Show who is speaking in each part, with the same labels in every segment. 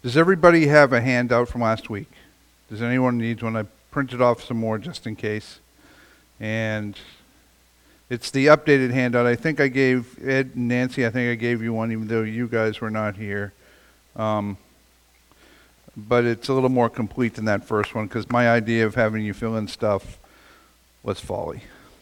Speaker 1: Does everybody have a handout from last week? Does anyone need one? I printed off some more just in case. And it's the updated handout. I think I gave Ed and Nancy, I think I gave you one even though you guys were not here. But it's a little more complete than that first one because my idea of having you fill in stuff was folly.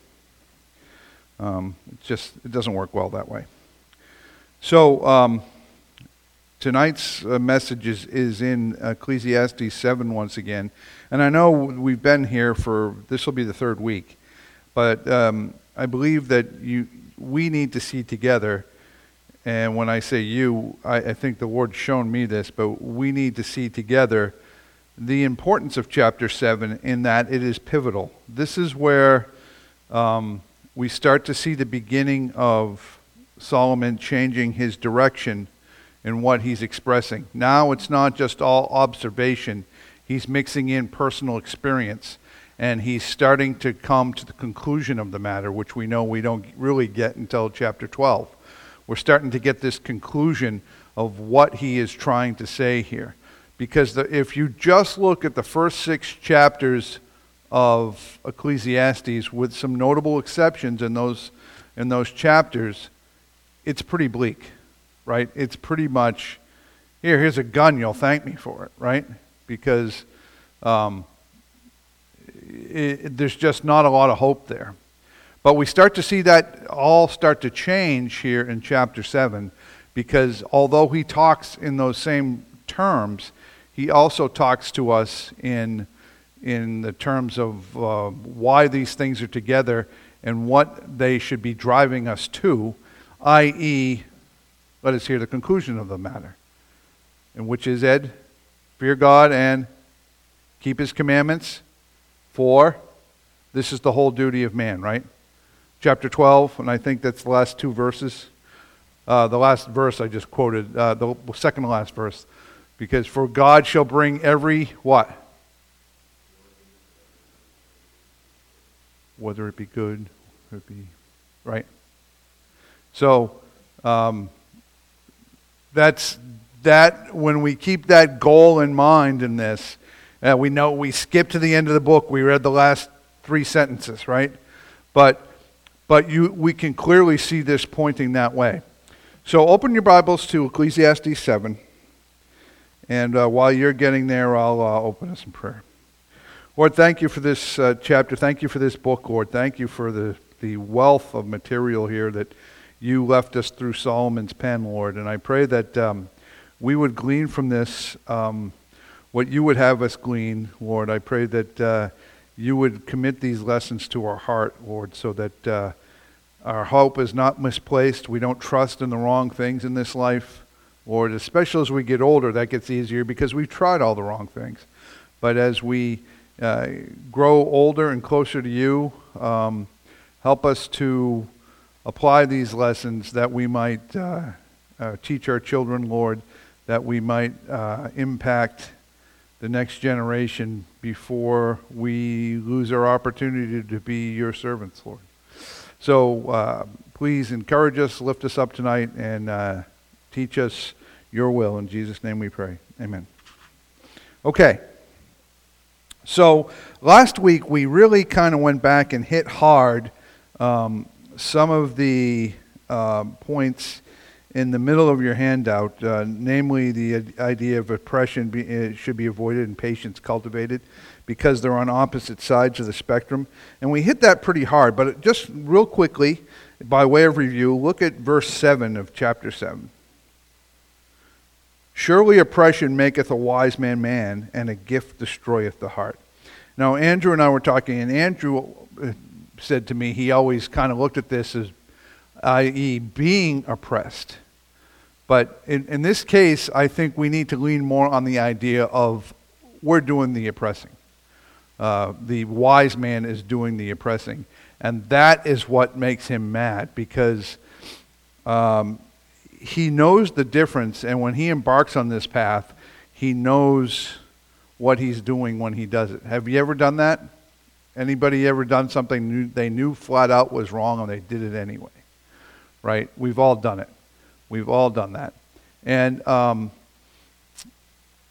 Speaker 1: It doesn't work well that way. So tonight's message is in Ecclesiastes 7 once again. And I know we've been here this will be the third week. But I believe that we need to see together, and when I say you, I think the Lord's shown me this, but we need to see together the importance of chapter 7 in that it is pivotal. This is where we start to see the beginning of Solomon changing his direction in what he's expressing. Now it's not just all observation. He's mixing in personal experience. And he's starting to come to the conclusion of the matter, which we know we don't really get until chapter 12. We're starting to get this conclusion of what he is trying to say here. Because if you just look at the first 6 chapters of Ecclesiastes, with some notable exceptions in those chapters, it's pretty bleak, right? It's pretty much, here's a gun, you'll thank me for it, right? Because there's just not a lot of hope there. But we start to see that all start to change here in chapter 7, because although he talks in those same terms, he also talks to us in the terms of why these things are together and what they should be driving us to, i.e., let us hear the conclusion of the matter. And which is, Ed, fear God and keep his commandments, for this is the whole duty of man, right? Chapter 12, and I think that's the last 2 verses. The last verse I just quoted, the second to last verse. Because for God shall bring every, what? Whether it be good, or it be, right? So, that's that, when we keep that goal in mind in this, we know we skipped to the end of the book. We read the last 3 sentences, right? But we can clearly see this pointing that way. So open your Bibles to Ecclesiastes 7. And while you're getting there, I'll open us in prayer. Lord, thank you for this chapter. Thank you for this book, Lord. Thank you for the wealth of material here that you left us through Solomon's pen, Lord. And I pray that we would glean from this what you would have us glean, Lord. I pray that you would commit these lessons to our heart, Lord, so that our hope is not misplaced. We don't trust in the wrong things in this life, Lord. Especially as we get older, that gets easier because we've tried all the wrong things. But as we grow older and closer to you, help us to apply these lessons that we might teach our children, Lord, that we might impact the next generation before we lose our opportunity to be your servants, Lord. So please encourage us, lift us up tonight, and teach us your will. In Jesus' name we pray. Amen. Okay. So last week we really kind of went back and hit hard some of the points in the middle of your handout, namely the idea of oppression should be avoided and patience cultivated because they're on opposite sides of the spectrum. And we hit that pretty hard, but just real quickly, by way of review, look at verse 7 of chapter 7. Surely oppression maketh a wise man man, and a gift destroyeth the heart. Now, Andrew and I were talking, and Andrew said to me he always kind of looked at this as, i.e., being oppressed. But in this case, I think we need to lean more on the idea of we're doing the oppressing. The wise man is doing the oppressing. And that is what makes him mad, because he knows the difference, and when he embarks on this path, he knows what he's doing when he does it. Have you ever done that? Anybody ever done something they knew flat out was wrong and they did it anyway? Right? We've all done it. We've all done that. And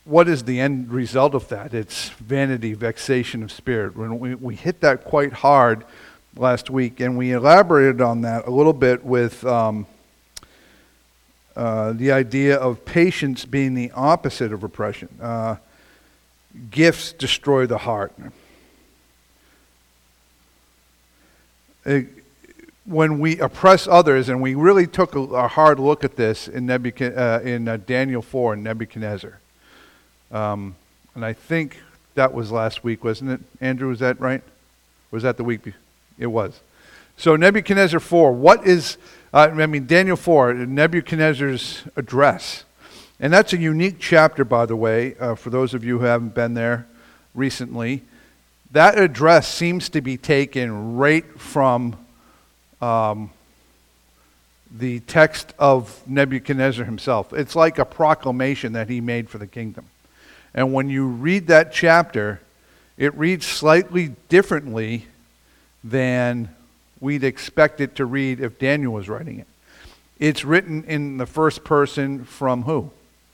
Speaker 1: what is the end result of that? It's vanity, vexation of spirit. When we hit that quite hard last week, and we elaborated on that a little bit with the idea of patience being the opposite of oppression. Gifts destroy the heart. When we oppress others, and we really took a hard look at this in Daniel 4 and Nebuchadnezzar. And I think that was last week, wasn't it? Andrew, was that right? Or was that the week before? It was. So Nebuchadnezzar 4, Daniel 4, Nebuchadnezzar's address. And that's a unique chapter, by the way, for those of you who haven't been there recently. That address seems to be taken right from the text of Nebuchadnezzar himself. It's like a proclamation that he made for the kingdom. And when you read that chapter, it reads slightly differently than we'd expect it to read if Daniel was writing it. It's written in the first person from who?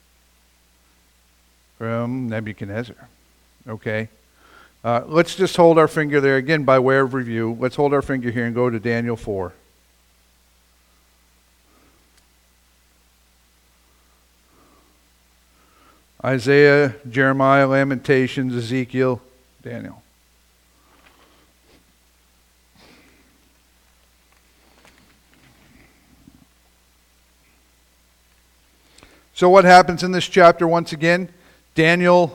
Speaker 1: From Nebuchadnezzar. Okay? Let's just hold our finger there again by way of review. Let's hold our finger here and go to Daniel 4. Isaiah, Jeremiah, Lamentations, Ezekiel, Daniel. So what happens in this chapter once again? Daniel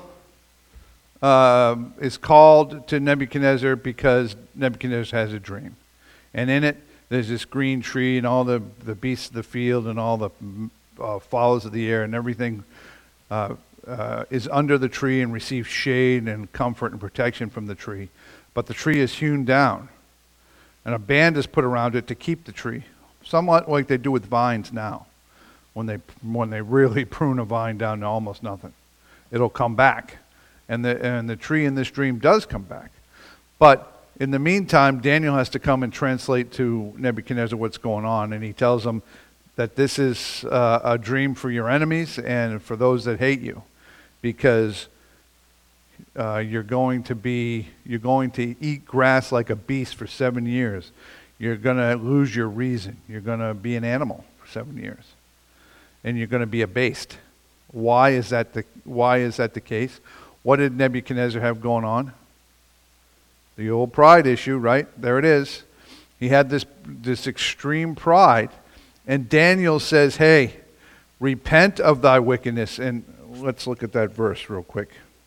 Speaker 1: is called to Nebuchadnezzar because Nebuchadnezzar has a dream. And in it, there's this green tree and all the beasts of the field and all the fowls of the air and everything is under the tree and receives shade and comfort and protection from the tree. But the tree is hewn down, and a band is put around it to keep the tree, somewhat like they do with vines now. When they really prune a vine down to almost nothing, it'll come back. And the tree in this dream does come back. But in the meantime, Daniel has to come and translate to Nebuchadnezzar what's going on. And he tells him that this is a dream for your enemies and for those that hate you. Because you're going to eat grass like a beast for 7 years. You're going to lose your reason. You're going to be an animal for 7 years. And you're going to be abased. Why is that the case? What did Nebuchadnezzar have going on? The old pride issue, right? There it is. He had this extreme pride. And Daniel says, hey, repent of thy wickedness. And let's look at that verse real quick.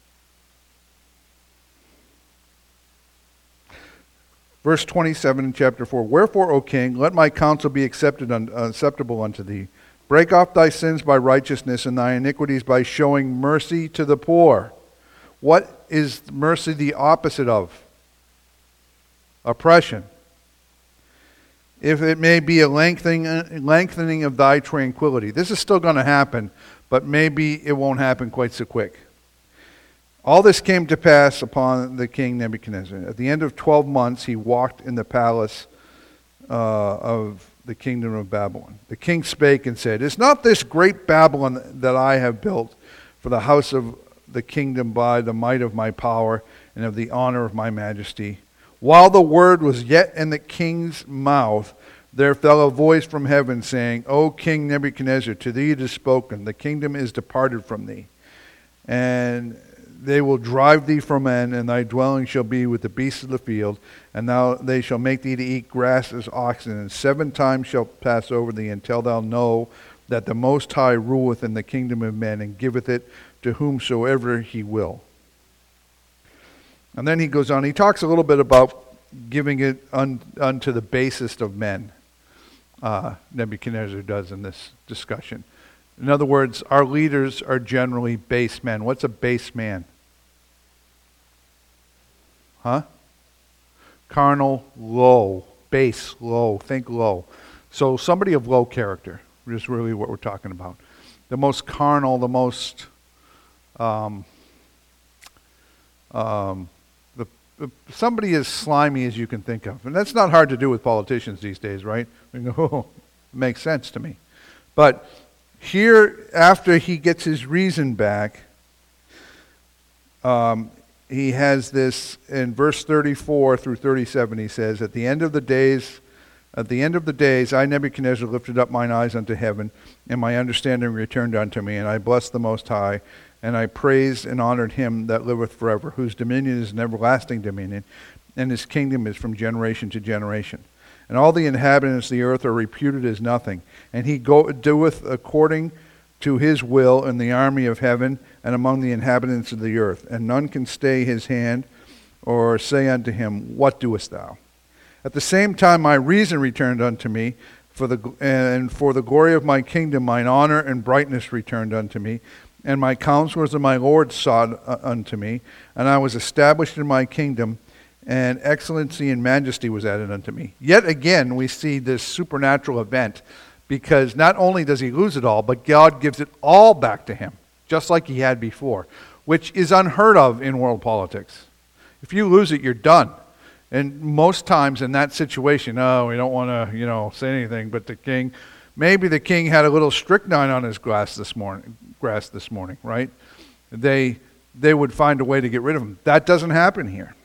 Speaker 1: Verse 27 in chapter 4. Wherefore, O king, let my counsel be acceptable unto thee. Break off thy sins by righteousness and thy iniquities by showing mercy to the poor. What is mercy the opposite of? Oppression. If it may be a lengthening of thy tranquility. This is still going to happen, but maybe it won't happen quite so quick. All this came to pass upon the king Nebuchadnezzar. At the end of 12 months, he walked in the palace of the kingdom of Babylon. The king spake and said, is not this great Babylon that I have built for the house of the kingdom by the might of my power and of the honor of my majesty? While the word was yet in the king's mouth, there fell a voice from heaven saying, O King Nebuchadnezzar, to thee it is spoken, the kingdom is departed from thee. And they will drive thee from men, and thy dwelling shall be with the beasts of the field, and they shall make thee to eat grass as oxen, and 7 times shall pass over thee, until thou know that the Most High ruleth in the kingdom of men, and giveth it to whomsoever he will. And then he goes on, he talks a little bit about giving it unto the basest of men. Nebuchadnezzar does in this discussion. In other words, our leaders are generally base men. What's a base man? Carnal, low, base, low. Think low. So somebody of low character is really what we're talking about. The most carnal, the most somebody as slimy as you can think of. And that's not hard to do with politicians these days, right? We go, oh, it makes sense to me. But here, after he gets his reason back, he has this in verse 34 through 37. He says, At the end of the days, I, Nebuchadnezzar, lifted up mine eyes unto heaven, and my understanding returned unto me, and I blessed the Most High, and I praised and honored him that liveth forever, whose dominion is an everlasting dominion, and his kingdom is from generation to generation. And all the inhabitants of the earth are reputed as nothing, and he doeth according to his will in the army of heaven and among the inhabitants of the earth, and none can stay his hand or say unto him, What doest thou? At the same time my reason returned unto me, for the glory of my kingdom mine honor and brightness returned unto me, and my counselors and my lords sought unto me, and I was established in my kingdom, and excellency and majesty was added unto me. Yet again we see this supernatural event, because not only does he lose it all, but God gives it all back to him, just like he had before, which is unheard of in world politics. If you lose it, you're done. And most times in that situation, we don't want to, say anything, but maybe the king had a little strychnine on his grass this morning, right? They would find a way to get rid of him. That doesn't happen here.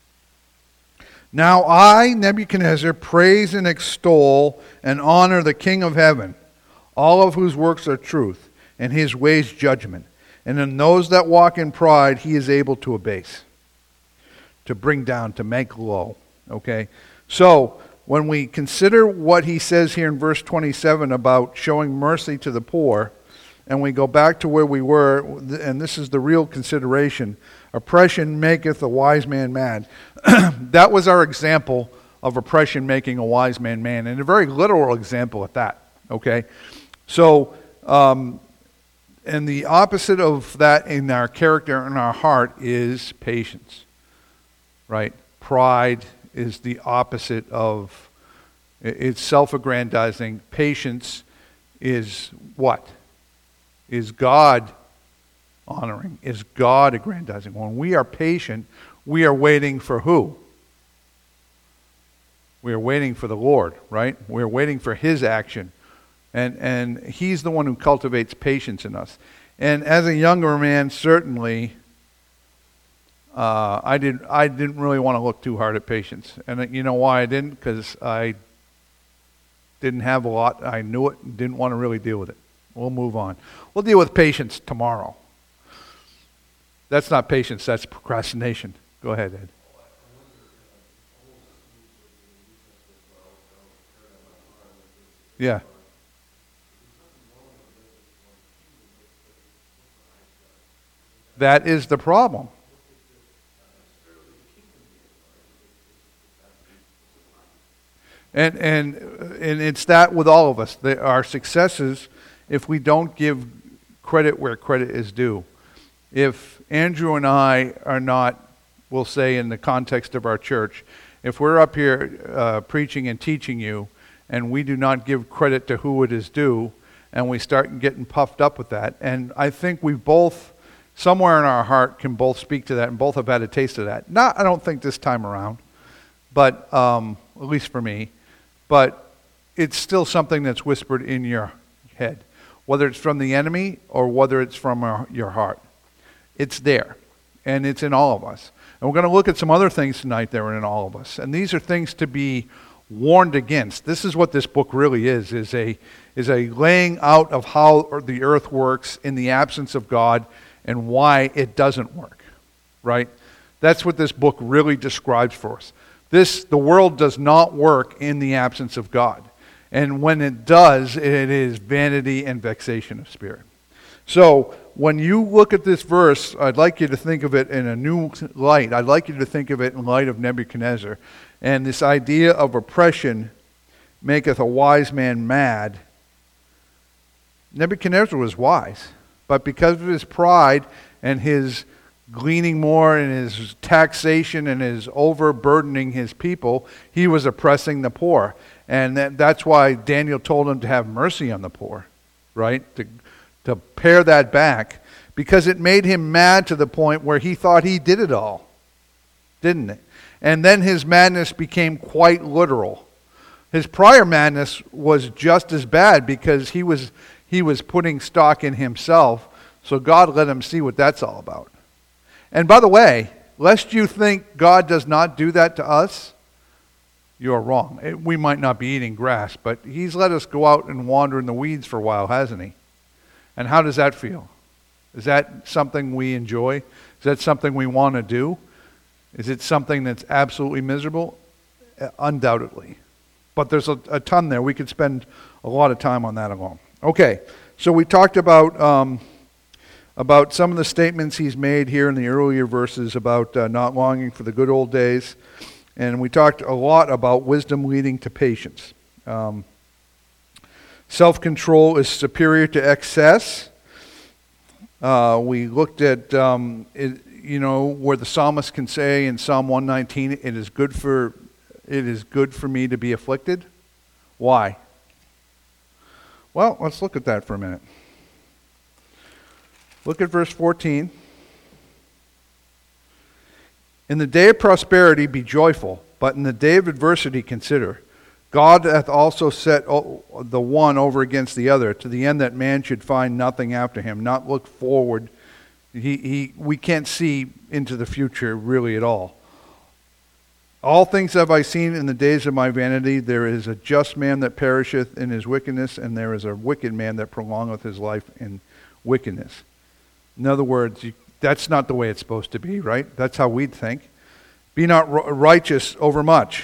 Speaker 1: Now I, Nebuchadnezzar, praise and extol and honor the King of heaven, all of whose works are truth, and his ways judgment. And in those that walk in pride, he is able to abase, to bring down, to make low. Okay? So, when we consider what he says here in verse 27 about showing mercy to the poor, and we go back to where we were, and this is the real consideration, oppression maketh a wise man mad. That was our example of oppression making a wise man mad, and a very literal example at that. Okay? So, and the opposite of that in our character and our heart is patience. Right? Pride is the opposite of, it's self-aggrandizing. Patience is what? Is God honoring? Is God aggrandizing? When we are patient, we are waiting for who? We are waiting for the Lord, right? We are waiting for his action. And he's the one who cultivates patience in us. And as a younger man, certainly, I didn't really want to look too hard at patience. And you know why I didn't? Because I didn't have a lot. I knew it and didn't want to really deal with it. We'll move on. We'll deal with patience tomorrow. That's not patience, that's procrastination. Go ahead, Ed. Yeah. That is the problem. And it's that with all of us. Our successes, if we don't give credit where credit is due. If Andrew and I are not, we'll say in the context of our church, if we're up here preaching and teaching you, and we do not give credit to who it is due, and we start getting puffed up with that, and I think we both, somewhere in our heart, can both speak to that, and both have had a taste of that. I don't think this time around, but at least for me, but it's still something that's whispered in your head, whether it's from the enemy or whether it's from your heart. It's there, and it's in all of us. And we're going to look at some other things tonight that are in all of us, and these are things to be warned against. This is what this book really is a laying out of how the earth works in the absence of God and why it doesn't work, right? That's what this book really describes for us. The world does not work in the absence of God. And when it does, it is vanity and vexation of spirit. So, when you look at this verse, I'd like you to think of it in a new light. I'd like you to think of it in light of Nebuchadnezzar. And this idea of oppression maketh a wise man mad. Nebuchadnezzar was wise, but because of his pride and his gleaning more and his taxation and his overburdening his people, he was oppressing the poor. And that's why Daniel told him to have mercy on the poor, right? To pare that back, because it made him mad to the point where he thought he did it all, didn't it? And then his madness became quite literal. His prior madness was just as bad because he was putting stock in himself, so God let him see what that's all about. And by the way, lest you think God does not do that to us, you're wrong. We might not be eating grass, but he's let us go out and wander in the weeds for a while, hasn't he? And how does that feel? Is that something we enjoy? Is that something we want to do? Is it something that's absolutely miserable? Undoubtedly. But there's a ton there. We could spend a lot of time on that alone. Okay, so we talked about some of the statements he's made here in the earlier verses about not longing for the good old days. And we talked a lot about wisdom leading to patience. Self-control is superior to excess. We looked at, where the psalmist can say in Psalm 119, it is good for me to be afflicted. Why? Well, let's look at that for a minute. Look at verse 14. In the day of prosperity be joyful, but in the day of adversity consider. God hath also set the one over against the other, to the end that man should find nothing after him, not look forward. We can't see into the future really at all. All things have I seen in the days of my vanity. There is a just man that perisheth in his wickedness, and there is a wicked man that prolongeth his life in wickedness. In other words, that's not the way it's supposed to be, right? That's how we'd think. Be not righteous over much.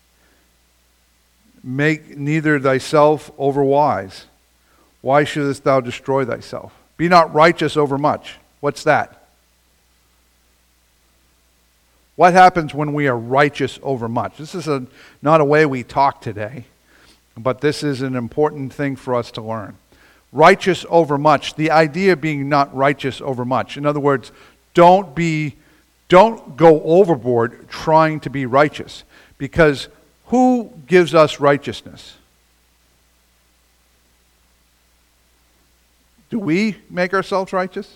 Speaker 1: Make neither thyself over wise. Why shouldest thou destroy thyself? Be not righteous over much. What's that? What happens when we are righteous over much? This is not a way we talk today, but this is an important thing for us to learn. Righteous over much. The idea of being not righteous over much. In other words, don't go overboard trying to be righteous. Because who gives us righteousness? Do we make ourselves righteous?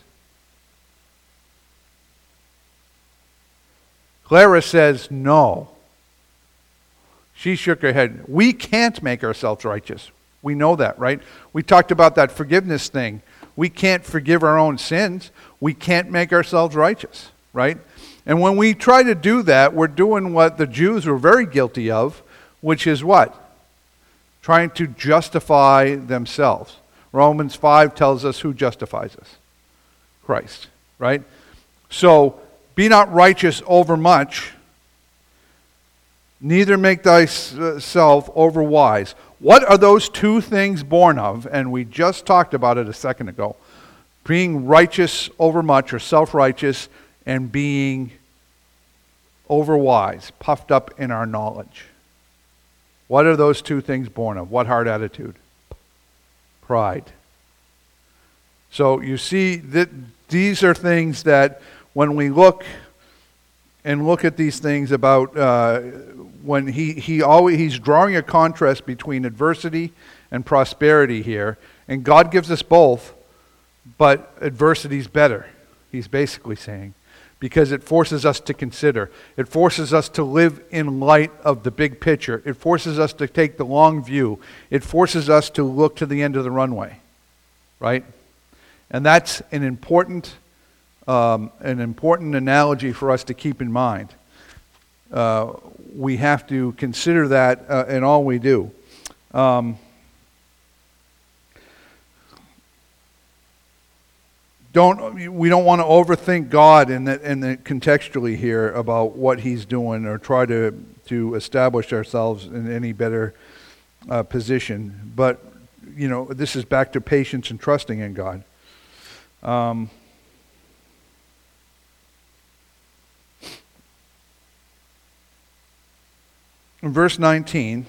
Speaker 1: Clara says no. She shook her head. We can't make ourselves righteous. We know that, right? We talked about that forgiveness thing. We can't forgive our own sins. We can't make ourselves righteous, right? And when we try to do that, we're doing what the Jews were very guilty of, which is what? Trying to justify themselves. Romans 5 tells us who justifies us. Christ, right? So, be not righteous over much, neither make thyself over wise. What are those two things born of? And we just talked about it a second ago. Being righteous over much, or self-righteous, and being overwise, puffed up in our knowledge. What are those two things born of? What heart attitude? Pride. So you see that these are things that when we look at these things about when he's drawing a contrast between adversity and prosperity here, and God gives us both, but adversity's better, he's basically saying, because it forces us to consider. It forces us to live in light of the big picture. It forces us to take the long view. It forces us to look to the end of the runway, right? And that's an important analogy for us to keep in mind. We have to consider that in all we do. We don't want to overthink God in contextually here about what He's doing, or try to establish ourselves in any better position. But this is back to patience and trusting in God. In verse 19,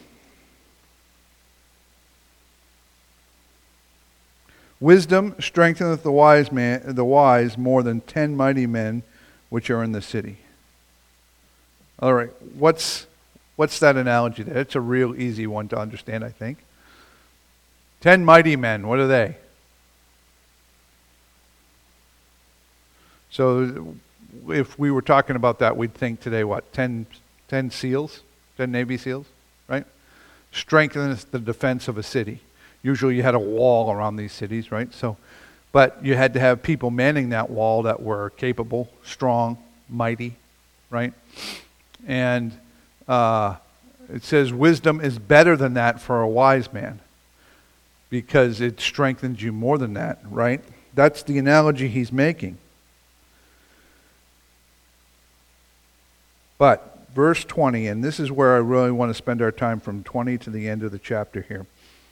Speaker 1: wisdom strengtheneth the wise more than 10 mighty men which are in the city. All right, what's that analogy there? It's a real easy one to understand, I think. 10 mighty men, what are they? So if we were talking about that, we'd think today, what, 10 SEALs? 10 Navy SEALs, right? Strengthens the defense of a city. Usually you had a wall around these cities, right? So But you had to have people manning that wall that were capable, strong, mighty, right? And it says wisdom is better than that for a wise man because it strengthens you more than that, right? That's the analogy he's making. But verse 20, and this is where I really want to spend our time from 20 to the end of the chapter here.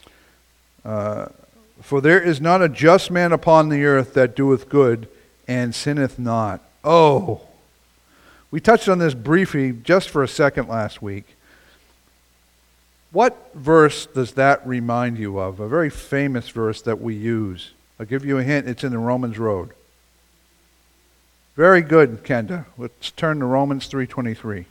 Speaker 1: For there is not a just man upon the earth that doeth good and sinneth not. Oh, we touched on this briefly just for a second last week. What verse does that remind you of? A very famous verse that we use. I'll give you a hint. It's in the Romans Road. Very good, Kenda. Let's turn to Romans 3:23.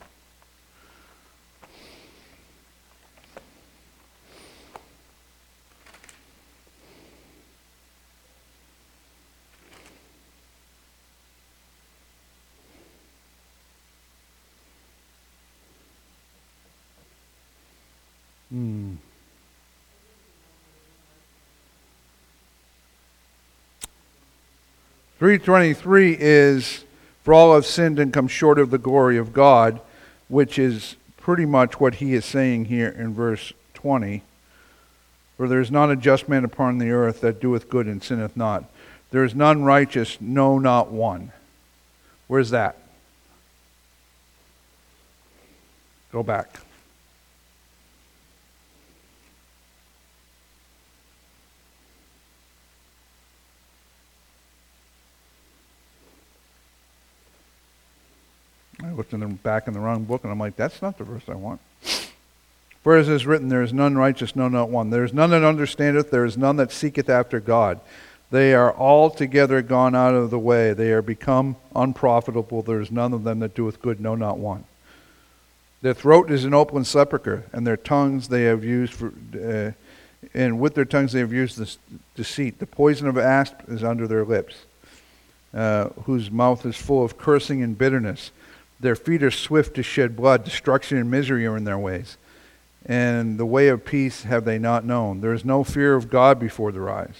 Speaker 1: Hmm. 3:23 is, for all have sinned and come short of the glory of God, which is pretty much what he is saying here in verse 20. For there is not a just man upon the earth that doeth good and sinneth not. There is none righteous, no, not one. Where's that? Go back. I looked in the back in the wrong book, and I'm like, that's not the verse I want. For as is written, there is none righteous, no, not one. There is none that understandeth, there is none that seeketh after God. They are altogether gone out of the way. They are become unprofitable. There is none of them that doeth good, no, not one. Their throat is an open sepulchre, and their tongues they have used for, and with their tongues they have used this deceit. The poison of asp is under their lips, whose mouth is full of cursing and bitterness. Their feet are swift to shed blood. Destruction and misery are in their ways. And the way of peace have they not known. There is no fear of God before their eyes.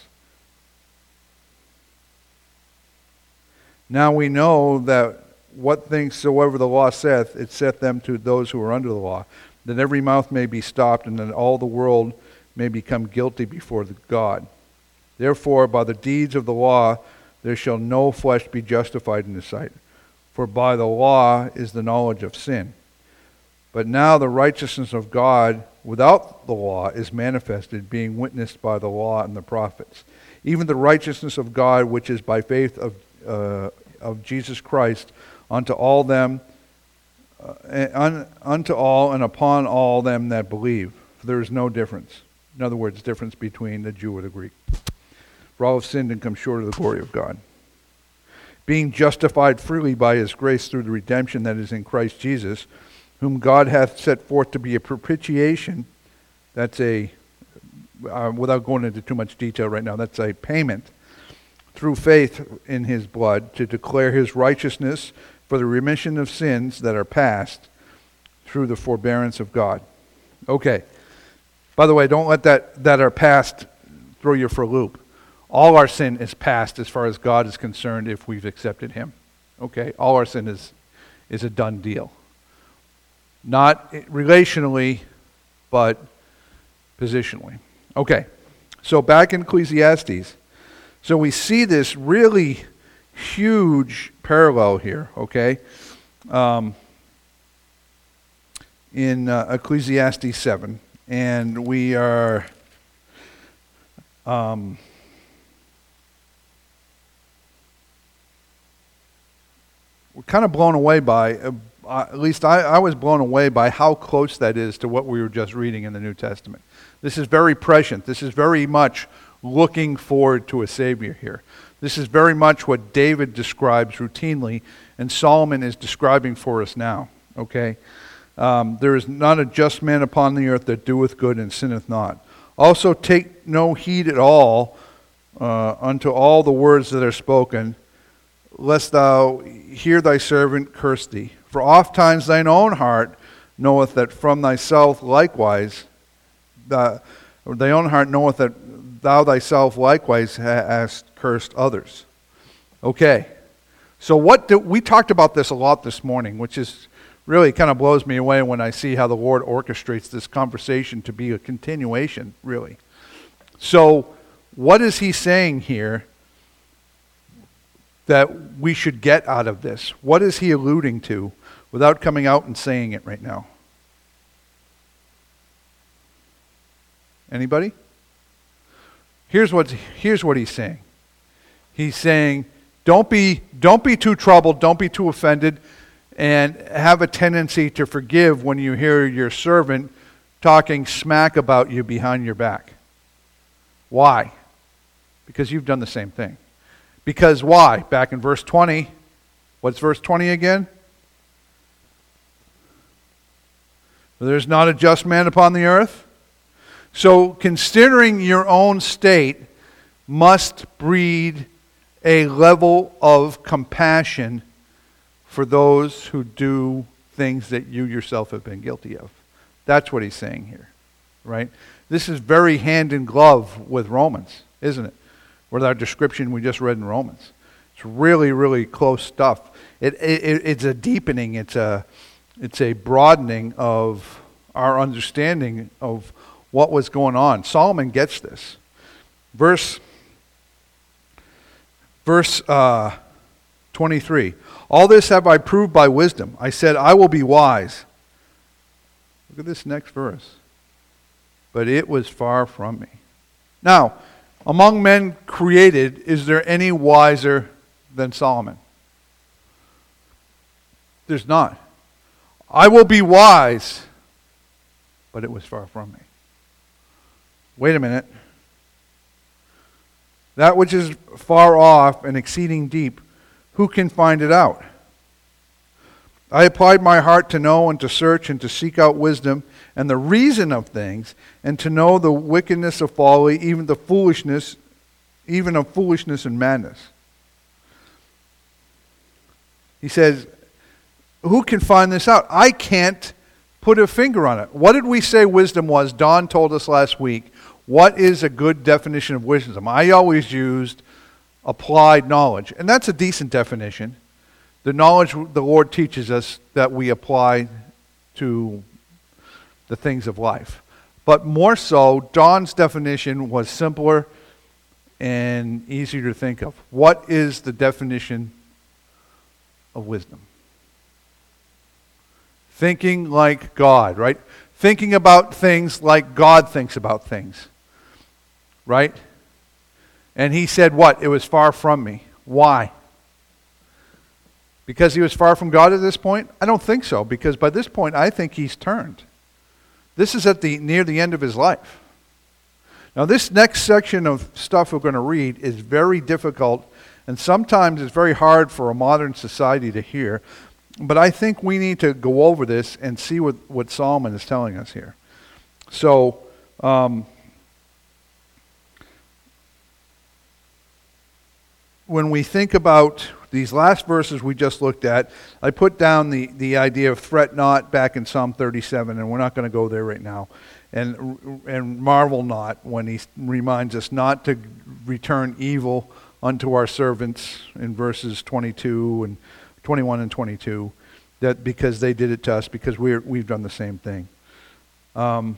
Speaker 1: Now we know that what things soever the law saith, it saith them to those who are under the law, that every mouth may be stopped, and that all the world may become guilty before God. Therefore, by the deeds of the law, there shall no flesh be justified in his sight. For by the law is the knowledge of sin. But now the righteousness of God without the law is manifested, being witnessed by the law and the prophets. Even the righteousness of God, which is by faith of Jesus Christ, unto all them, unto all and upon all them that believe. For there is no difference. In other words, difference between the Jew or the Greek. For all have sinned and come short of the glory of God. Being justified freely by his grace through the redemption that is in Christ Jesus, whom God hath set forth to be a propitiation. That's without going into too much detail right now, that's a payment through faith in his blood to declare his righteousness for the remission of sins that are past through the forbearance of God. Okay. By the way, don't let that are past throw you for a loop. All our sin is past as far as God is concerned if we've accepted him. Okay? All our sin is a done deal. Not relationally, but positionally. Okay. So back in Ecclesiastes. So we see this really huge parallel here, okay? In Ecclesiastes 7. And we are... we're kind of blown away by, at least I was blown away by how close that is to what we were just reading in the New Testament. This is very prescient. This is very much looking forward to a Savior here. This is very much what David describes routinely, and Solomon is describing for us now. Okay? There is not a just man upon the earth that doeth good and sinneth not. Also take no heed at all unto all the words that are spoken, lest thou hear thy servant curse thee. For oft times thine own heart knoweth that from thyself likewise, thy own heart knoweth that thou thyself likewise hast cursed others. Okay. So we talked about this a lot this morning, which is really kind of blows me away when I see how the Lord orchestrates this conversation to be a continuation, really. So what is he saying here that we should get out of this? What is he alluding to without coming out and saying it right now? Anybody? Here's what he's saying. He's saying, don't be too troubled, don't be too offended, and have a tendency to forgive when you hear your servant talking smack about you behind your back. Why? Because you've done the same thing. Because why? Back in verse 20. What's verse 20 again? There's not a just man upon the earth. So considering your own state must breed a level of compassion for those who do things that you yourself have been guilty of. That's what he's saying here, right? This is very hand in glove with Romans, isn't it? With our description we just read in Romans. It's really, really close stuff. It's a deepening, it's a broadening of our understanding of what was going on. Solomon gets this. Verse 23. All this have I proved by wisdom. I said, I will be wise. Look at this next verse. But it was far from me. Now, among men created, is there any wiser than Solomon? There's not. I will be wise, but it was far from me. Wait a minute. That which is far off and exceeding deep, who can find it out? I applied my heart to know and to search and to seek out wisdom and the reason of things, and to know the wickedness of folly, even of foolishness and madness. He says, who can find this out? I can't put a finger on it. What did we say wisdom was? Don told us last week. What is a good definition of wisdom? I always used applied knowledge, and that's a decent definition. The knowledge the Lord teaches us that we apply to the things of life. But more so, Don's definition was simpler and easier to think of. What is the definition of wisdom? Thinking like God, right? Thinking about things like God thinks about things. Right? And he said what? It was far from me. Why? Because he was far from God at this point? I don't think so, because by this point I think he's turned. This is near the end of his life. Now this next section of stuff we're going to read is very difficult, and sometimes it's very hard for a modern society to hear. But I think we need to go over this and see what Solomon is telling us here. So, when we think about these last verses we just looked at, I put down the idea of fret not back in Psalm 37, and we're not going to go there right now. And marvel not when he reminds us not to return evil unto our servants in verses 22 and 21 and 22, that because they did it to us, because we've done the same thing. The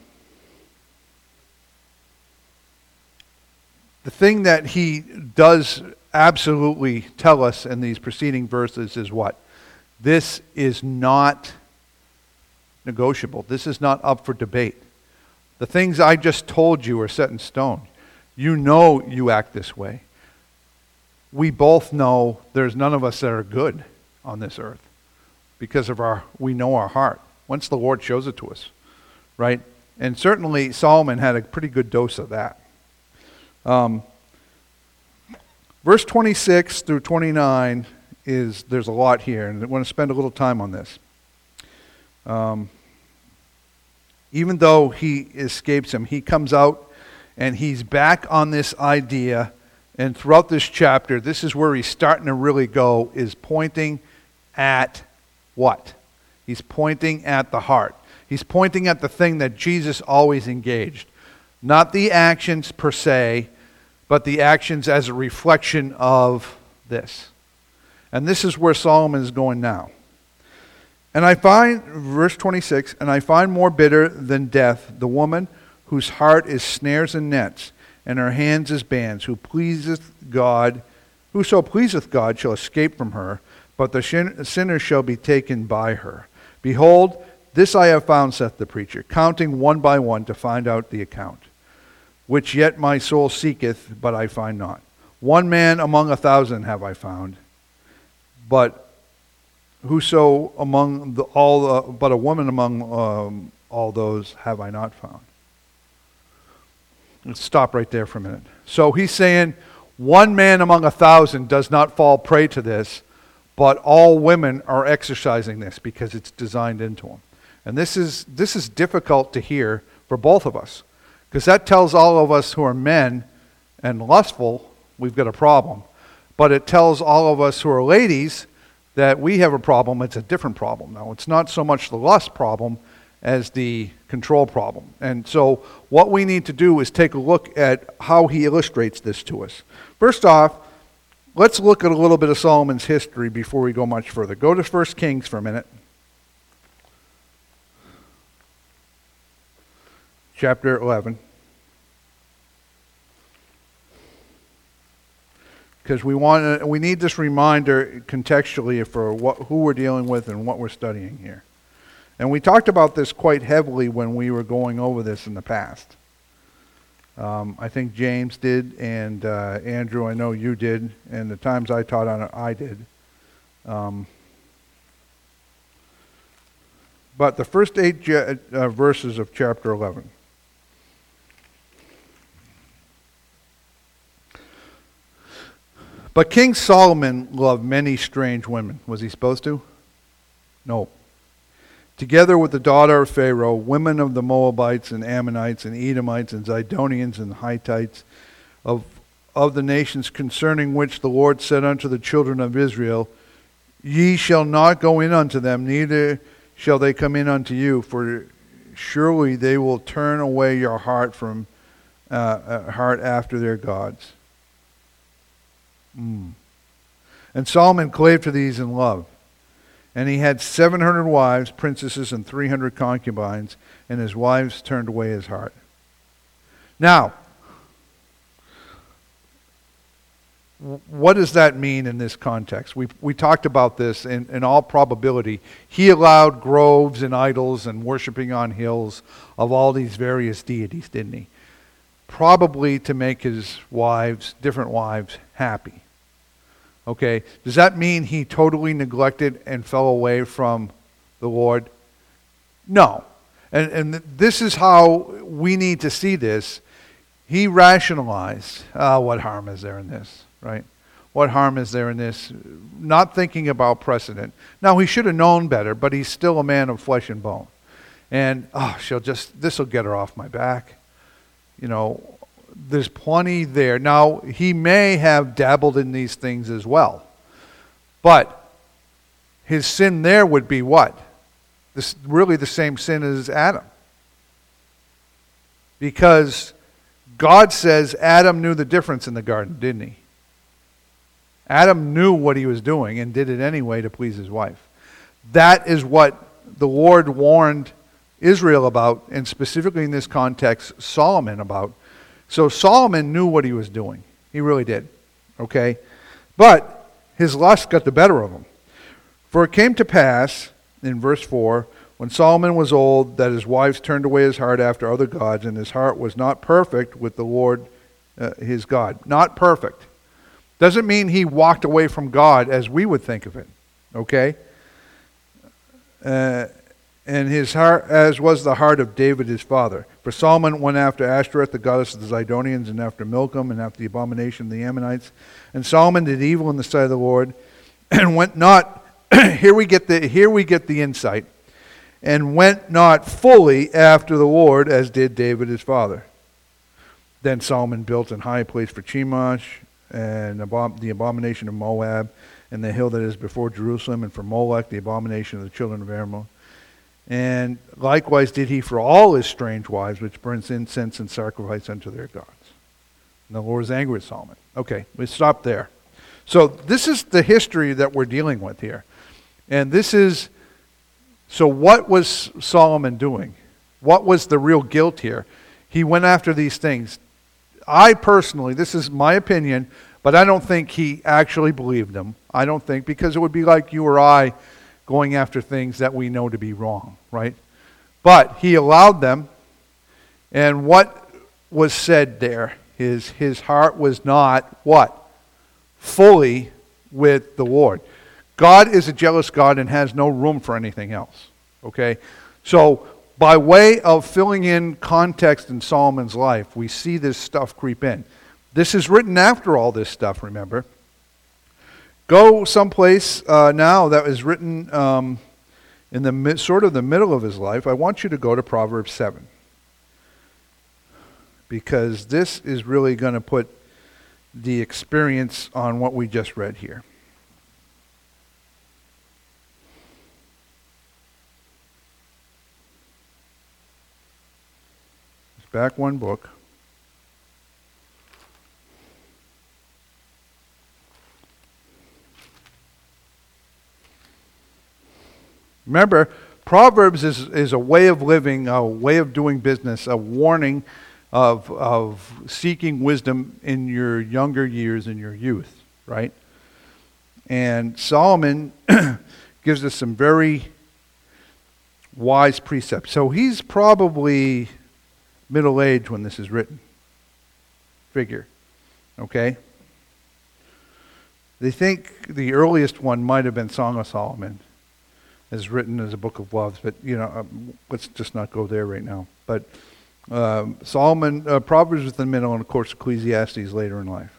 Speaker 1: thing that he does absolutely tell us in these preceding verses is what? This is not negotiable. This is not up for debate. The things I just told you are set in stone. You know you act this way. We both know there's none of us that are good on this earth because of we know our heart once the Lord shows it to us, right? And certainly Solomon had a pretty good dose of that. Verse 26 through 29 there's a lot here, and I want to spend a little time on this. Even though he escapes him, he comes out and he's back on this idea, and throughout this chapter, this is where he's starting to really go, is pointing at what? He's pointing at the heart. He's pointing at the thing that Jesus always engaged. Not the actions per se, but the actions as a reflection of this. And this is where Solomon is going now. And I find, verse 26, and I find more bitter than death the woman whose heart is snares and nets, and her hands as bands, whoso pleaseth God shall escape from her, but the sinner shall be taken by her. Behold, this I have found, saith the preacher, counting one by one to find out the account, which yet my soul seeketh, but I find not. One man among 1,000 have I found, but whoso among but a woman among all those have I not found. Let's stop right there for a minute. So he's saying one man among 1,000 does not fall prey to this, but all women are exercising this because it's designed into them. And this is difficult to hear for both of us, because that tells all of us who are men and lustful, we've got a problem. But it tells all of us who are ladies that we have a problem. It's a different problem now. It's not so much the lust problem as the control problem. And so what we need to do is take a look at how he illustrates this to us. First off, let's look at a little bit of Solomon's history before we go much further. Go to 1 Kings for a minute. Chapter 11. Because we need this reminder contextually for who we're dealing with and what we're studying here. And we talked about this quite heavily when we were going over this in the past. I think James did, and Andrew, I know you did, and the times I taught on it, I did. But the first 8 verses of chapter 11. But King Solomon loved many strange women. Was he supposed to? No. Together with the daughter of Pharaoh, women of the Moabites and Ammonites and Edomites and Zidonians and Hittites, of the nations concerning which the Lord said unto the children of Israel, Ye shall not go in unto them, neither shall they come in unto you, for surely they will turn away your heart from heart after their gods. And Solomon clave to these in love. And he had 700 wives, princesses, and 300 concubines, and his wives turned away his heart. Now, what does that mean in this context? We talked about this in all probability. He allowed groves and idols and worshiping on hills of all these various deities, didn't he? Probably to make his wives, different wives, happy. Okay, does that mean he totally neglected and fell away from the Lord? No. And this is how we need to see this. He rationalized, what harm is there in this, right? What harm is there in this? Not thinking about precedent. Now, he should have known better, but he's still a man of flesh and bone. And, this will get her off my back. You know, there's plenty there. Now, he may have dabbled in these things as well. But his sin there would be what? Really the same sin as Adam. Because God says Adam knew the difference in the garden, didn't he? Adam knew what he was doing and did it anyway to please his wife. That is what the Lord warned Israel about, and specifically in this context, Solomon about. So Solomon knew what he was doing. He really did. Okay? But his lust got the better of him. For it came to pass, in verse 4, when Solomon was old, that his wives turned away his heart after other gods, and his heart was not perfect with the Lord his God. Not perfect. Doesn't mean he walked away from God as we would think of it. Okay? And his heart, as was the heart of David his father. For Solomon went after Ashtoreth, the goddess of the Zidonians, and after Milcom, and after the abomination of the Ammonites. And Solomon did evil in the sight of the Lord, and went not. Here we get the insight. And went not fully after the Lord, as did David his father. Then Solomon built an high place for Chemosh, and the abomination of Moab, and the hill that is before Jerusalem, and for Molech, the abomination of the children of Ammon. And likewise did he for all his strange wives, which burns incense and sacrifice unto their gods. And the Lord was angry with Solomon. Okay, we stop there. So this is the history that we're dealing with here. And so what was Solomon doing? What was the real guilt here? He went after these things. I personally, this is my opinion, but I don't think he actually believed them. I don't think, because it would be like you or I going after things that we know to be wrong, right? But he allowed them, and what was said there is his heart was not what? Fully with the Lord. God is a jealous God and has no room for anything else, okay? So by way of filling in context in Solomon's life, we see this stuff creep in. This is written after all this stuff, remember. Go someplace now that is written in the sort of the middle of his life. I want you to go to Proverbs 7. Because this is really going to put the experience on what we just read here. It's back one book. Remember, Proverbs is a way of living, a way of doing business, a warning of seeking wisdom in your younger years, in your youth, right? And Solomon gives us some very wise precepts. So he's probably middle-aged when this is written. Figure, okay? They think the earliest one might have been Song of Solomon, as written as a book of loves, but let's just not go there right now. But Solomon, Proverbs is in the middle, and of course Ecclesiastes later in life.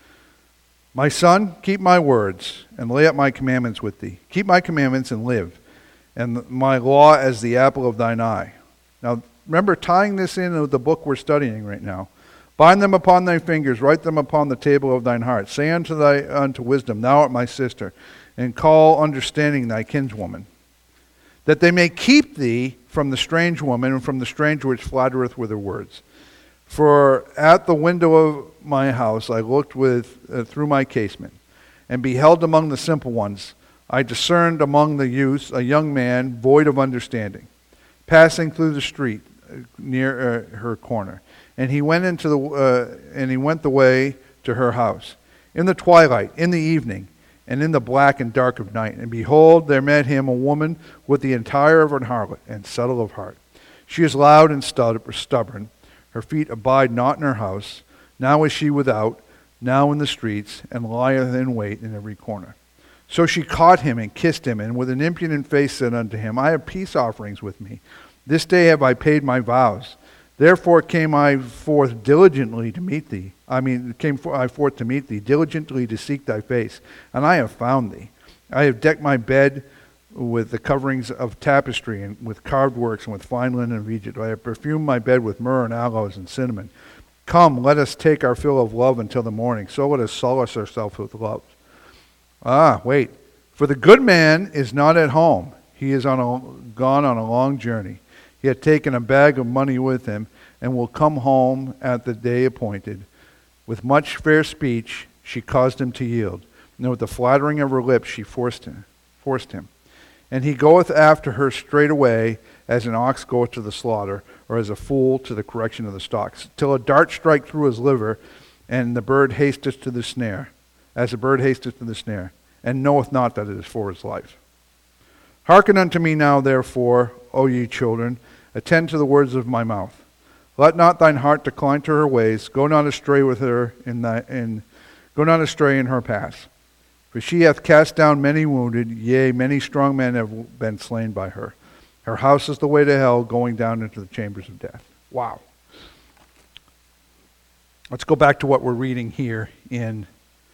Speaker 1: My son, keep my words and lay up my commandments with thee. Keep my commandments and live, and my law as the apple of thine eye. Now remember, tying this in with the book we're studying right now. Bind them upon thy fingers, write them upon the table of thine heart. Say unto wisdom, thou art my sister, and call understanding thy kinswoman, that they may keep thee from the strange woman and from the stranger which flattereth with her words. For at the window of my house I looked through my casement, and beheld among the simple ones. I discerned among the youths a young man void of understanding, passing through the street near her corner. And he went the way to her house in the twilight, in the evening, and in the black and dark of night. And behold, there met him a woman with the attire of an harlot and subtle of heart. She is loud and stubborn. Her feet abide not in her house. Now is she without, now in the streets, and lieth in wait in every corner. So she caught him and kissed him, and with an impudent face said unto him, I have peace offerings with me. This day have I paid my vows. Therefore came I forth diligently to meet thee. Came I forth to meet thee, diligently to seek thy face. And I have found thee. I have decked my bed with the coverings of tapestry, and with carved works, and with fine linen of Egypt. I have perfumed my bed with myrrh and aloes and cinnamon. Come, let us take our fill of love until the morning. So let us solace ourselves with love. Wait. For the good man is not at home. He is gone on a long journey. He had taken a bag of money with him, and will come home at the day appointed. With much fair speech she caused him to yield, and with the flattering of her lips she forced him. And he goeth after her straightway, as an ox goeth to the slaughter, or as a fool to the correction of the stocks, till a dart strike through his liver, and the bird hasteth to the snare, as a bird hasteth to the snare, and knoweth not that it is for his life. Hearken unto me now, therefore, O ye children, attend to the words of my mouth. Let not thine heart decline to her ways. Go not astray with her go not astray in her paths. For she hath cast down many wounded, yea, many strong men have been slain by her. Her house is the way to hell, going down into the chambers of death. Wow. Let's go back to what we're reading here in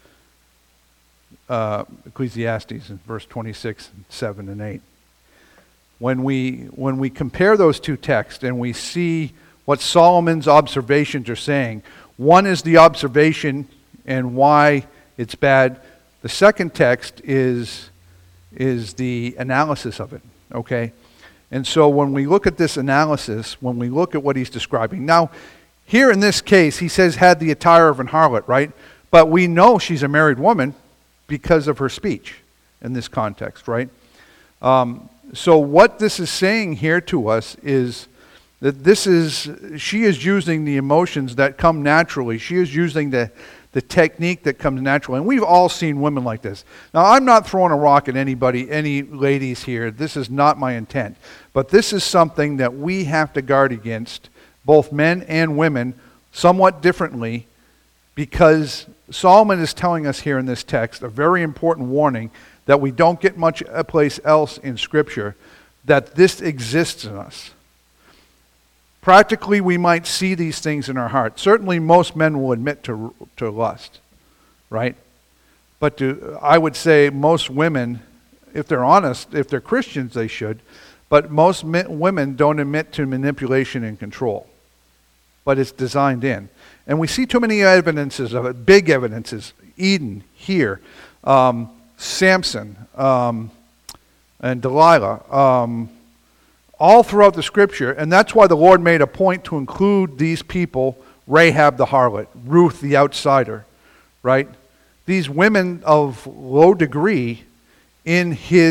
Speaker 1: Ecclesiastes in verse 26, 7, and 8. When we compare those two texts and we see what Solomon's observations are saying, one is the observation and why it's bad. The second text is the analysis of it, okay? And so when we look at this analysis, when we look at what he's describing, now here in this case, he says had the attire of an harlot, right? But we know she's a married woman because of her speech in this context, right? So what this is saying here to us is that she is using the emotions that come naturally. She is using the technique that comes naturally. And we've all seen women like this. Now, I'm not throwing a rock at anybody, any ladies here. This is not my intent. But this is something that we have to guard against, both men and women, somewhat differently, because Solomon is telling us here in this text a very important warning that we don't get much place else in Scripture, that this exists in us. Practically, we might see these things in our heart. Certainly, most men will admit to lust, right? But I would say most women, if they're honest, if they're Christians, they should. But most women don't admit to manipulation and control. But it's designed in. And we see too many evidences of it, big evidences. Eden, here. Samson, and Delilah. All throughout the Scripture, and that's why the Lord made a point to include these people, Rahab the harlot, Ruth the outsider, right? These women of low degree in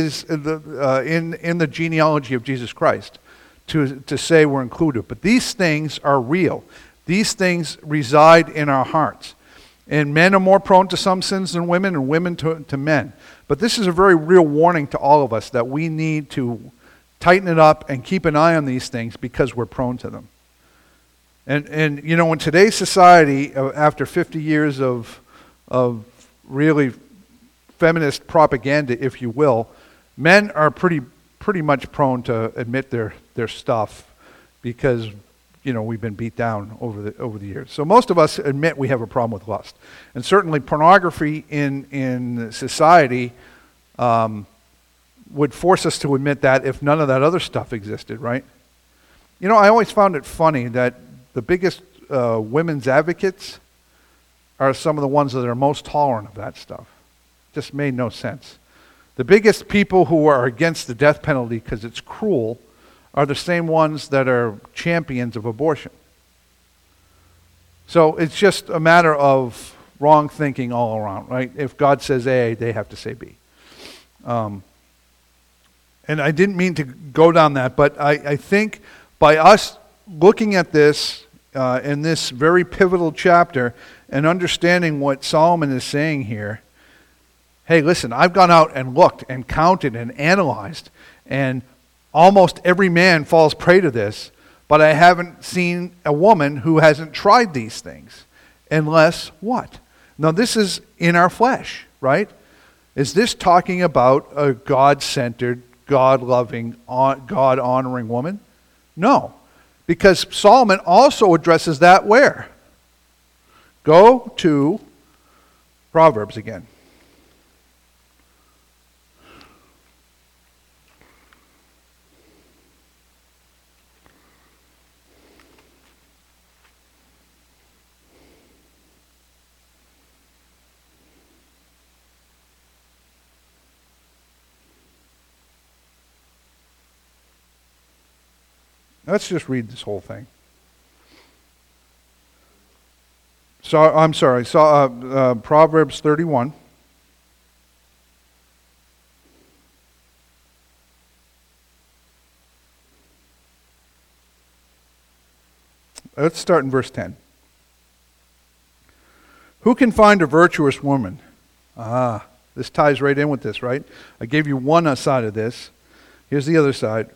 Speaker 1: the genealogy of Jesus Christ, to say we're included. But these things are real. These things reside in our hearts. And men are more prone to some sins than women, and women to men. But this is a very real warning to all of us that we need to tighten it up and keep an eye on these things because we're prone to them. And you know, in today's society, after 50 years of really feminist propaganda, if you will, men are pretty much prone to admit their stuff because, you know, we've been beat down over the years. So most of us admit we have a problem with lust. And certainly pornography in society would force us to admit that if none of that other stuff existed, right? You know, I always found it funny that the biggest women's advocates are some of the ones that are most tolerant of that stuff. Just made no sense. The biggest people who are against the death penalty because it's cruel are the same ones that are champions of abortion. So it's just a matter of wrong thinking all around, right? If God says A, they have to say B. And I didn't mean to go down that, but I think by us looking at this in this very pivotal chapter and understanding what Solomon is saying here, hey, listen, I've gone out and looked and counted and analyzed, and almost every man falls prey to this, but I haven't seen a woman who hasn't tried these things. Unless what? Now, this is in our flesh, right? Is this talking about a God-centered, God-loving, God-honoring woman? No. Because Solomon also addresses that where? Go to Proverbs again. Let's just read this whole thing. So I'm sorry. Proverbs 31. Let's start in verse 10. Who can find a virtuous woman? This ties right in with this, right? I gave you one side of this. Here's the other side.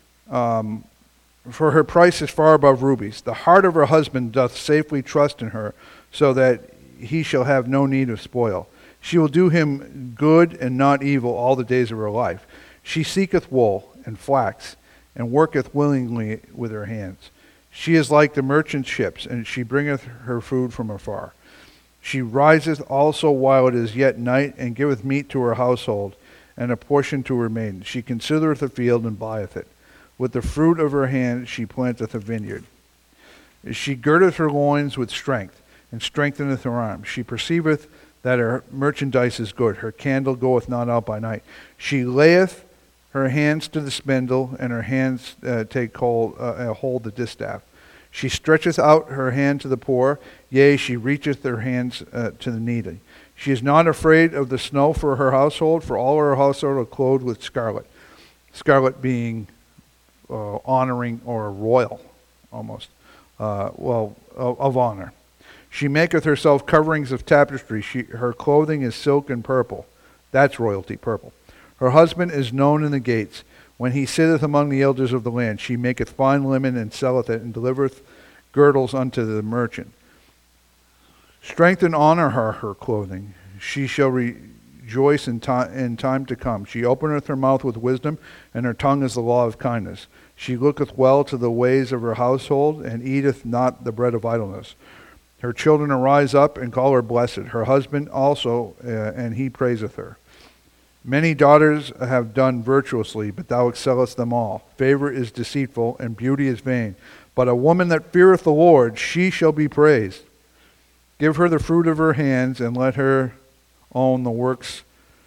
Speaker 1: For her price is far above rubies. The heart of her husband doth safely trust in her, so that he shall have no need of spoil. She will do him good and not evil all the days of her life. She seeketh wool and flax, and worketh willingly with her hands. She is like the merchant ships, and she bringeth her food from afar. She riseth also while it is yet night, and giveth meat to her household, and a portion to her maidens. She considereth a field, and buyeth it. With the fruit of her hand she planteth a vineyard. She girdeth her loins with strength, and strengtheneth her arms. She perceiveth that her merchandise is good. Her candle goeth not out by night. She layeth her hands to the spindle, and her hands take hold the distaff. She stretcheth out her hand to the poor, yea, she reacheth her hands to the needy. She is not afraid of the snow for her household, for all her household are clothed with scarlet. Scarlet being honoring or royal, almost, of honor. She maketh herself coverings of tapestry. Her clothing is silk and purple. That's royalty, purple. Her husband is known in the gates. When he sitteth among the elders of the land, she maketh fine linen and selleth it, and delivereth girdles unto the merchant. Strength and honor her clothing. She shall rejoice in time to come. She openeth her mouth with wisdom, and her tongue is the law of kindness. She looketh well to the ways of her household, and eateth not the bread of idleness. Her children arise up and call her blessed. Her husband also, and he praiseth her. Many daughters have done virtuously, but thou excellest them all. Favor is deceitful, and beauty is vain. But a woman that feareth the Lord, she shall be praised. Give her the fruit of her hands, and let her own works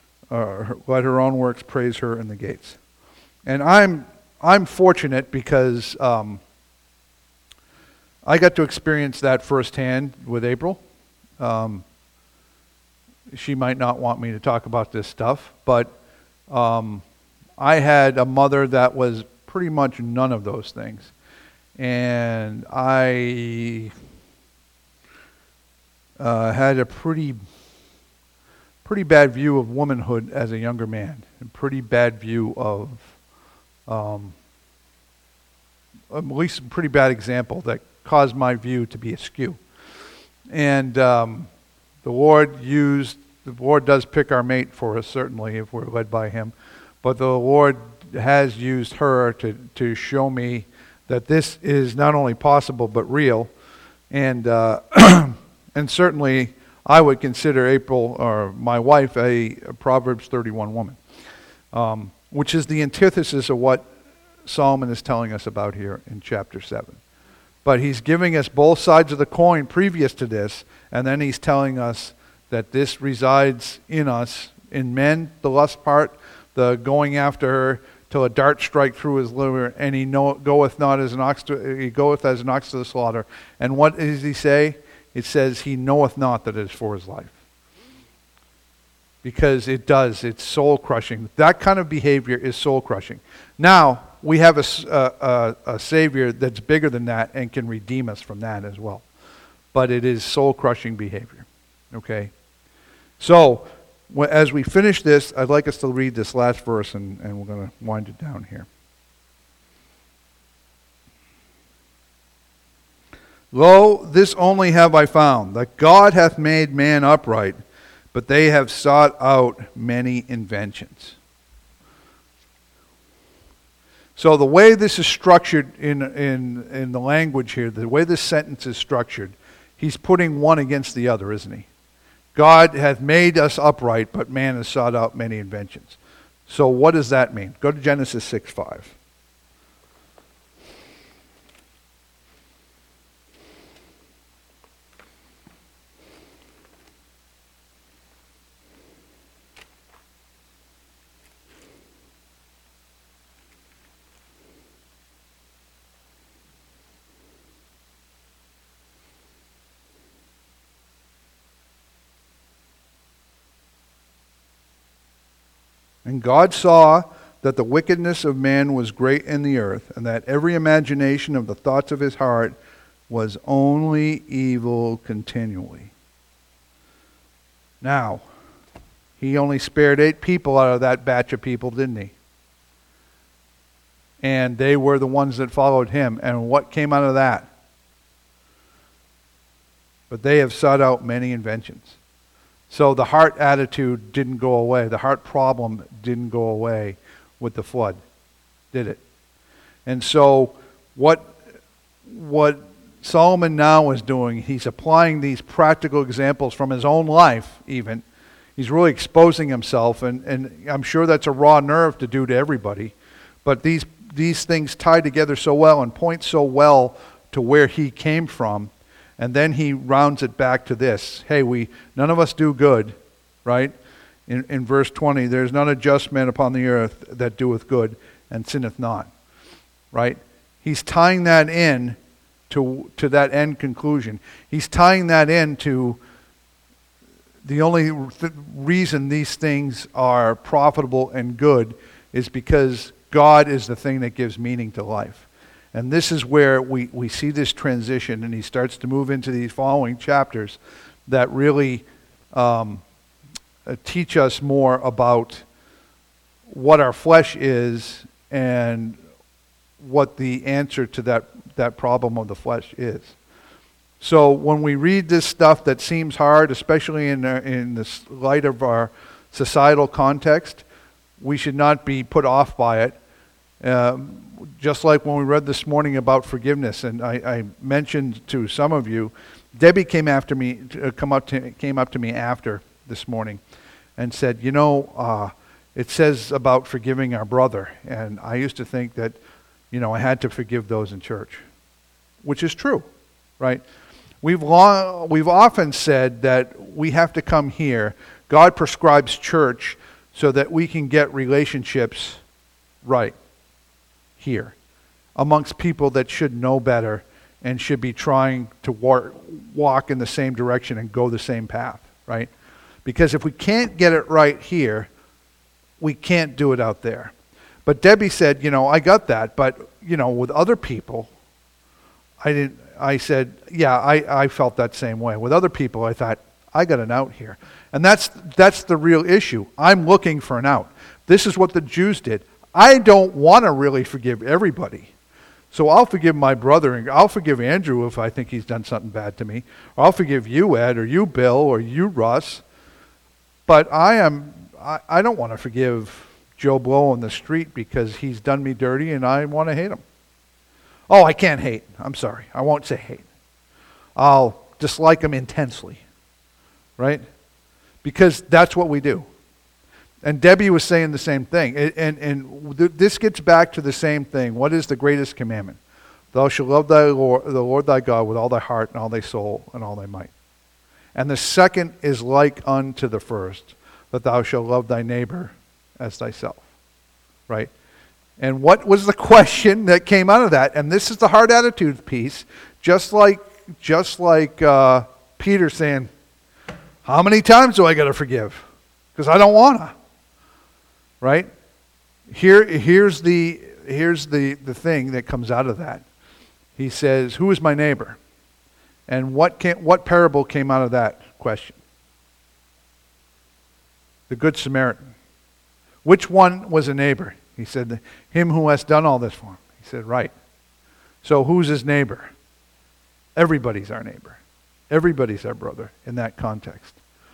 Speaker 1: praise her in the gates. And I'm fortunate because I got to experience that firsthand with April. She might not want me to talk about this stuff, but I had a mother that was pretty much none of those things. And I had a pretty bad view of womanhood as a younger man, a pretty bad view of, at least a pretty bad example that caused my view to be askew. And the Lord does pick our mate for us, certainly, if we're led by Him. But the Lord has used her to show me that this is not only possible but real. And and certainly I would consider April, or my wife, a Proverbs 31 woman, which is the antithesis of what Solomon is telling us about here in chapter 7. But he's giving us both sides of the coin previous to this, and then he's telling us that this resides in us, in men, the lust part, the going after her till a dart strike through his liver, and he goeth as an ox to the slaughter. And what does he say? It says he knoweth not that it is for his life. Because it's soul crushing. That kind of behavior is soul crushing. Now, we have a Savior that's bigger than that and can redeem us from that as well. But it is soul crushing behavior. Okay? So, as we finish this, I'd like us to read this last verse, and we're going to wind it down here. Lo, this only have I found, that God hath made man upright, but they have sought out many inventions. So the way this is structured in the language here, the way this sentence is structured, he's putting one against the other, isn't he? God hath made us upright, but man has sought out many inventions. So what does that mean? Go to Genesis 6:5. And God saw that the wickedness of man was great in the earth, and that every imagination of the thoughts of his heart was only evil continually. Now, he only spared 8 people out of that batch of people, didn't he? And they were the ones that followed him. And what came out of that? But they have sought out many inventions. So the heart attitude didn't go away. The heart problem didn't go away with the flood, did it? And so what Solomon now is doing, he's applying these practical examples from his own life even. He's really exposing himself, and I'm sure that's a raw nerve to do to everybody. But these things tie together so well and point so well to where he came from. And then he rounds it back to this. Hey, none of us do good, right? In verse 20, there's none a just man upon the earth that doeth good and sinneth not, right? He's tying that in to that end conclusion. He's tying that into the only reason these things are profitable and good is because God is the thing that gives meaning to life. And this is where we see this transition, and he starts to move into these following chapters that really teach us more about what our flesh is and what the answer to that problem of the flesh is. So when we read this stuff that seems hard, especially in this light of our societal context, we should not be put off by it. Just like when we read this morning about forgiveness, and I mentioned to some of you, Debbie came up to me after this morning and said, it says about forgiving our brother, and I used to think that, I had to forgive those in church, which is true, right? We've often said that we have to come here. God prescribes church so that we can get relationships right here amongst people that should know better and should be trying to walk in the same direction and go the same path, right? Because if we can't get it right here, we can't do it out there. But Debbie said, I got that, but, with other people, I said, yeah, I felt that same way. With other people, I thought, I got an out here. And that's the real issue. I'm looking for an out. This is what the Jews did. I don't want to really forgive everybody. So I'll forgive my brother, and I'll forgive Andrew if I think he's done something bad to me. Or I'll forgive you, Ed, or you, Bill, or you, Russ. But I don't want to forgive Joe Blow on the street because he's done me dirty and I want to hate him. Oh, I can't hate. I'm sorry. I won't say hate. I'll dislike him intensely. Right? Because that's what we do. And Debbie was saying the same thing. And this gets back to the same thing. What is the greatest commandment? Thou shalt love the Lord thy God with all thy heart and all thy soul and all thy might. And the second is like unto the first, that thou shalt love thy neighbor as thyself. Right? And what was the question that came out of that? And this is the hard attitude piece. Just like Peter saying, how many times do I got to forgive? Because I don't want to. Right? Here's the thing that comes out of that. He says, who is my neighbor? And what parable came out of that question? The Good Samaritan. Which one was a neighbor? He said, him who has done all this for him. He said, right. So who's his neighbor? Everybody's our neighbor. Everybody's our brother in that context.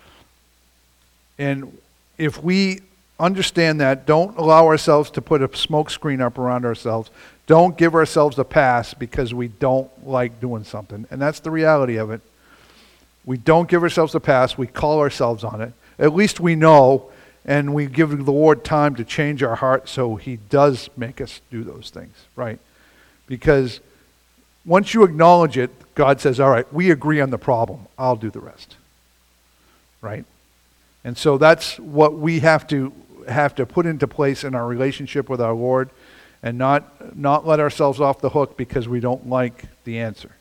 Speaker 1: And if we understand that, don't allow ourselves to put a smoke screen up around ourselves. Don't give ourselves a pass because we don't like doing something. And that's the reality of it. We don't give ourselves a pass. We call ourselves on it. At least we know, and we give the Lord time to change our heart so he does make us do those things, right? Because once you acknowledge it, God says, all right, we agree on the problem. I'll do the rest, right? And so that's what we have to put into place in our relationship with our Lord, and not let ourselves off the hook because we don't like the answer.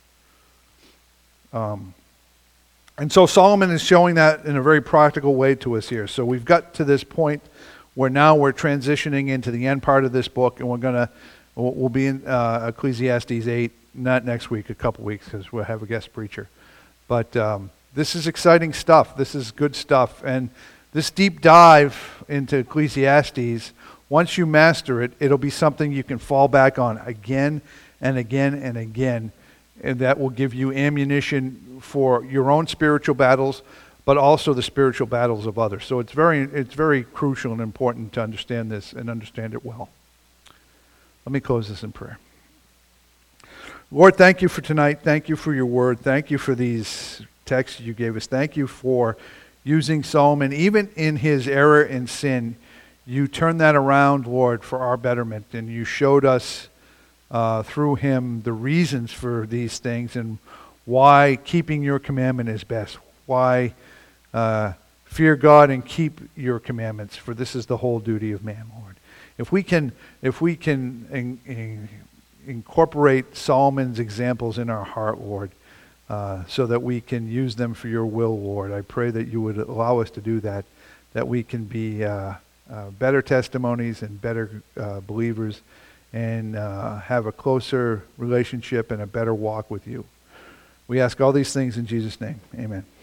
Speaker 1: And so Solomon is showing that in a very practical way to us here. So we've got to this point where now we're transitioning into the end part of this book, and we'll be in Ecclesiastes 8, not next week, a couple weeks, because we'll have a guest preacher. But this is exciting stuff. This is good stuff. And this deep dive into Ecclesiastes, once you master it, it'll be something you can fall back on again and again and again. And that will give you ammunition for your own spiritual battles, but also the spiritual battles of others. So it's very crucial and important to understand this and understand it well. Let me close this in prayer. Lord, thank you for tonight. Thank you for your word. Thank you for these texts you gave us. Thank you for using Solomon. Even in his error and sin, you turned that around, Lord, for our betterment. And you showed us through him the reasons for these things and why keeping your commandment is best. Why fear God and keep your commandments, for this is the whole duty of man, Lord. If we can incorporate Solomon's examples in our heart, Lord, so that we can use them for your will, Lord. I pray that you would allow us to do that, that we can be better testimonies and better believers, and have a closer relationship and a better walk with you. We ask all these things in Jesus' name. Amen.